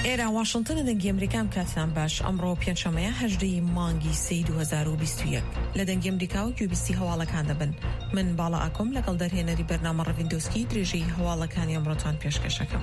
ئێرە واشنگتن دەنگی ئەمریکام کاتتان باش ئەمڕۆ پێنجشەمەیە 18 مانگی 2021 لە دەنگی ئەمریکا و گوێبیستی هەواڵەکان دەبن. من باڵا ئاکۆم لەگەڵ دەرهێنەری بەرنامە ڕەڤیندۆسکی درێژەی هەواڵەکانی ئەمڕۆتان پێشکەشەکەم.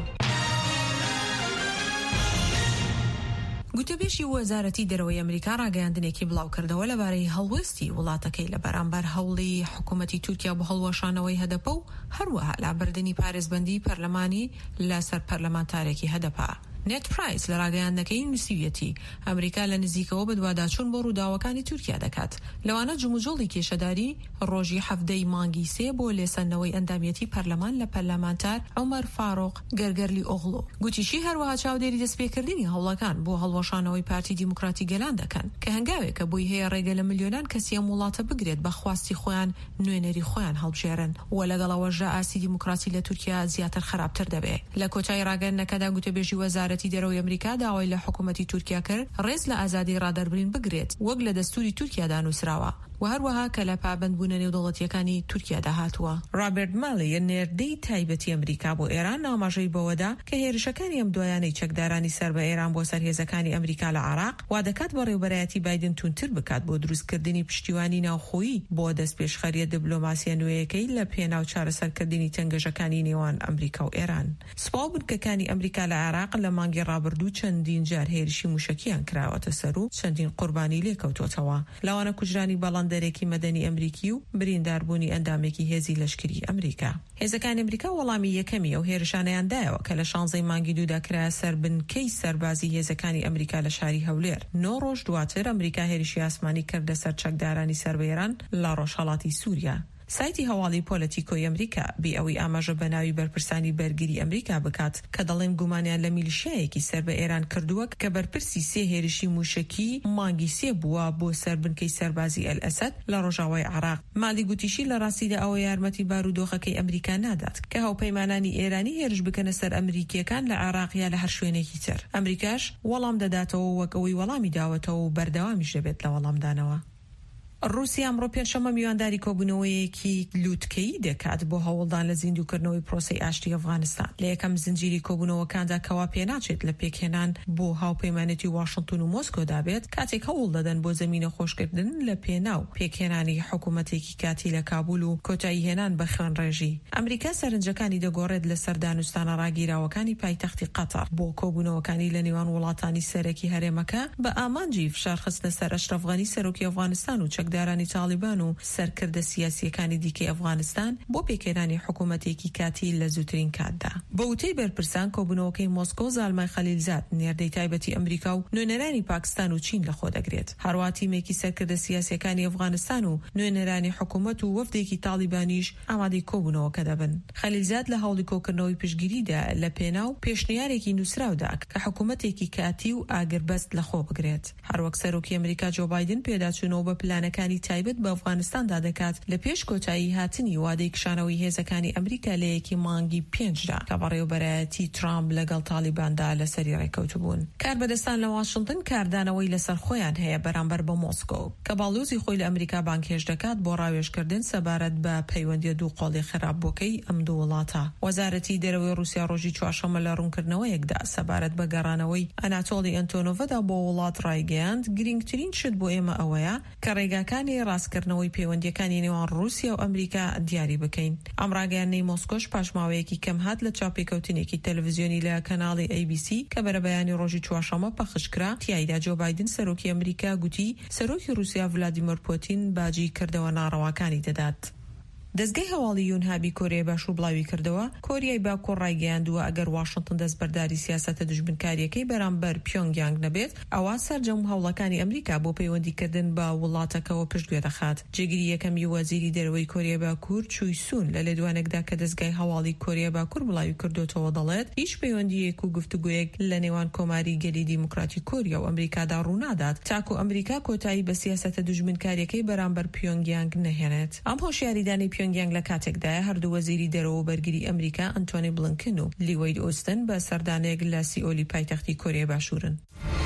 گوتەبێژی وەزارەتی دەرەوەی ئەمریکا ڕاگەیاندنێکی بڵاو کردەوە لەبارەی هەڵوێستی وڵاتەکەی لە بەرامبەر هەوڵی حکوومەتی تورکیا بۆ هەڵوەشانەوەی هەدەپە و هەروەها لابردنی پارێزبەندی پەرلەمانی لەسەر پەرلەمانتارێکی هەدەپە. نێت پرایس لە ڕاگەیاندنەکەی نووسیویەتی ئەمریکا لە نزیکەوە بە دوواداچوون بۆ ڕووداوەکانی تورکیا دەکات. لەوانە جموجۆڵی کێشەداری ڕۆژی 7 مانگی 3 بۆ لێسەندنەوەی ئەندامەتی پەرلەمان لە پەرلەمانتار عومەر فاڕۆق گەرگەرلی ئۆغڵۆ گوتیشی هەروەها چاودێری دەستپێکردنی هەوڵەکان بۆ هەڵوەشانەوەی پارتی دیموکراتی گەلان دەکەن کە هەنگاوێکە بۆی هەیە ڕێگە لە ملیۆنان کەسی ئەم وڵاتە بگرێت بە خواستی خۆیان نوێنەری خۆیان هەڵبژێرن و لەگەڵەوەژە ئاسی دیموکراسی لە تورکیا زیاتر خراپتر دەبێت. لە کۆتایی ڕاگەیاندنەکەدا گوتەبێژی وەزارەتی دەرەوەی ئەمریکا داوای لە حکوومەتی تورکیا کرد ڕێز لە ئازادی ڕادەربرین بگرێت وەک لە دەستوری تورکیادا نووسراوە و هەروەها کە لە پابەندبوونە نێودەوڵەتیەکانی تورکیادا هاتووە. ڕابرت مالی نێردەی تایبەتی ئەمریکا بۆ ئێران ئاماژەی بەوەدا کە هێرشەکانی ئەم دوایانەی چەکدارانی سەر بە ئێران بۆ سەرهێزەکانی ئەمریکا لە عێراق وا دەکات بە ڕێوبەرایەتی بایدن تونتر بکات بۆ دروستکردنی پشتیوانی ناوخۆیی بۆ دەستپێشخەریە دیبلۆماسیە نوێیەکەی لە پێناو چارەسەرکردنی تەنگەشەکانی نێوان ئەمریکا و ئێران. سوپاو بنکەکانی ئەمریکا لە عێراق لە مانگی ڕابردوو چەندین جار هێرشی موشکیان کراوەتە سەر و چەندین قوربانی لێکەوتوتەوە. لەوانە کوژرانی بەڵاندەرێکی مەدەنی ئەمریکی و برینداربوونی ئەندامێکی هێزی لەشکری ئەمریکا. هێزەکانی ئەمریکا وەڵامی یەکەمی ئەو هێرشانەیاندایەوە کە لە 16 مانگی دوودا کرا سەر بنکەی سەربازی هێزەکانی ئەمریکا لە شاری هەولێر. 9 ڕۆژ دواتر ئەمریکا هێرشی ئاسمانی کردە سەر چەکدارانی سەر بە ئێران لە ڕۆژهەڵاتی سووریا. سایتی هەواڵی پۆلەتیکۆی ئەمریکا بێ ئەوەی ئاماژە بەناوی بەرپرسانی بەرگری ئەمریکا بکات کە دەڵێن گومانیان لە میلیشیایەکی سەر بە ئێران کردووە کە بەرپرسی 3 هێرشی موشکی مانگی 3 بووە بۆ سەربنکەی سەربازی ئەسەد لە ڕۆژاوای عێراق. مالی گوتیشی لە ڕاستیدا ئەوە یارمەتی بارودۆخەکەی ئەمریکا نادات کە هاوپەیمانانی ئێرانی هێرش بکەنە سەر ئەمریکیەکان لە عێراق یا لە هەر شوێنێکی تر. ئەمریکاش وەڵام دەداتەوە وەک ئەوەی وەڵامی داوەتەوە و بەردەوامیش دەبێت لە وەڵامدانەوە. رووسیا ئەمڕۆ پێنجشەمە میوانداری کۆبوونەوەیەکی لووتکەیی دەکات بۆ هەوڵدان لە زیندووکردنەوەی پرۆسەی ئاشتی ئەفغانستان لە یەکەم زنجیری کۆبوونەوەکاندا کەوا پێناچێت لە پێکهێنان بۆ هاوپەیمانەتی واشنگتن و مۆسکۆدا بێت کاتێک هەوڵ دەدەن بۆ زەمینە خۆشکردن لە پێناو پێکهێنانی حکوومەتێکی کاتی لە کابول و کۆتایی هێنان بە خوێنڕێژی. ئەمریکا سەرنجەکانی دەگۆڕێت لە سەردانوستانە ڕاگیراوەکانی پایتەختی قەتەر بۆ کۆبوونەوەکانی لە نێوان وڵاتانی سەرەکی هەرێمەکە بە ئامانجی فشارخستنە سەر ئەشرەف غەنی سەرۆکی ئەفغانستان و دارانی تالیبان و سەرکردە سیاسیەکانی دیکەی ئەفغانستان بۆ پێکهێنانی حکوومەتێکی کاتی لە زووترین کاتدا. بە وتەی بەرپرسان کۆبوونەوەکەی مۆسکۆ زالمای خەلیلزاد نێردەی تایبەتی ئەمریکا و نوێنەرانی پاکستان و چین لەخۆ دەگرێت. هەروە تیمێکی سەرکردە سیاسیەکانی ئەفغانستان و نوێنەرانی حکوومەت و وەفدێکی تالیبانیش ئامادەی کۆبوونەوەکە دەبن. خەلیلزاد لە هەوڵی کۆکردنەوەی پشتگیریدا لە پێناو پێشنیارێکی نووسراودا کە حکوومەتێکی کاتی و ئاگربەست لەخۆ بگرێت. هەروەک سەرۆکی ئەمریکا جو بایدن پێداچوونەوە بە پلانەکانی تایبەت بە ئەفغانستاندا دەکات لە پێش کۆتایی هاتنی وادەی کشانەوەی هێزەکانی ئەمریکا لە یەکی مانگی 5دا کە بەڕێوەبەرایەتی ترامپ لەگەڵ تالیباندا لەسەری ڕێکەوتبوون. کاربەدەستان لە واشنگتن کاردانەوەی لەسەر خۆیان هەیە بەرامبەر بە مۆسکۆ کە باڵوزی خۆی لە ئەمریکا بانکێش دەکات بۆ ڕاوێژکردن سەبارەت بە پەیوەندی دوو قۆڵی خراپبووەکەی ئەم دوو وڵاتە. وەزارەتی دەرەوەی رووسیا ڕۆژی چوارشەممە لە ڕوونکردنەوەیەکدا سەبارەت بە گەڕانەوەی ئەناتۆلی ئەنتۆنۆڤدا بۆ وڵات ڕایگەیاند گرنگترین شت بۆ ئێمە ئەوەیە کە ڕێگاکانی ڕاستکردنەوەی پەیوەندیەکانی نێوان رووسیا و ئەمریکا دیاری بکەین. ئەم ڕاگەیاندنەی مۆسکۆش پاشماوەیەکی کەم هات لە چاپێکەوتنێکی تەلەڤیزیۆنی لە کەناڵی ABC کە بەرەبەیانی ڕۆژی چوارشەممە پەخشکرا. تیایدا جو بایدن سەرۆکی ئەمریکا گوتی سەرۆکی رووسیا ڤلادیمیر پوتین باجی کردەوە ناڕەواکانی دەدات. دەستگای هەواڵی یونهابی کۆریای باشوور بڵاوی کردەوە کۆریای باکوور ڕایگەیاندووە ئەگەر واشنگتن دەستبەرداری سیاسەتە دژمنکاریەکەی بەرامبەر پیۆنگیانگ نەبێت ئەوە سەرجەم هەوڵەکانی ئەمریکا بۆ پەیوەندیکردن بە وڵاتەکەەوە پشتگوێ دەخات. جێگیری یەکەمی وەزیری دەرەوەی کۆریای باکوور چوی سون لە لێدوانێکدا کە دەستگای هەواڵی کۆریای باکوور بڵاوی کردوتەوە دەڵێت هیچ پەیوەندیەک و گفتوگویەک لە نێوان کۆماری گەلی دیموکراتی کوریا و ئەمریکادا ڕوونادات تاکو ئەمریکا کۆتایی بە سیاسەتە دژمنکاریەکەی بەرامبەر پیۆنگیانگ نەهێنێت. ئەم هۆشیاریدانی پیۆنگیانگ لە کاتێکدا هەردوو وەزیری دەرەوە بەرگری ئەمریکا ئەنتۆنی بلنکن و لیوەید ئۆستن بە سەردانێک لە سیئۆلی پایتەختی کۆریای باشوورن.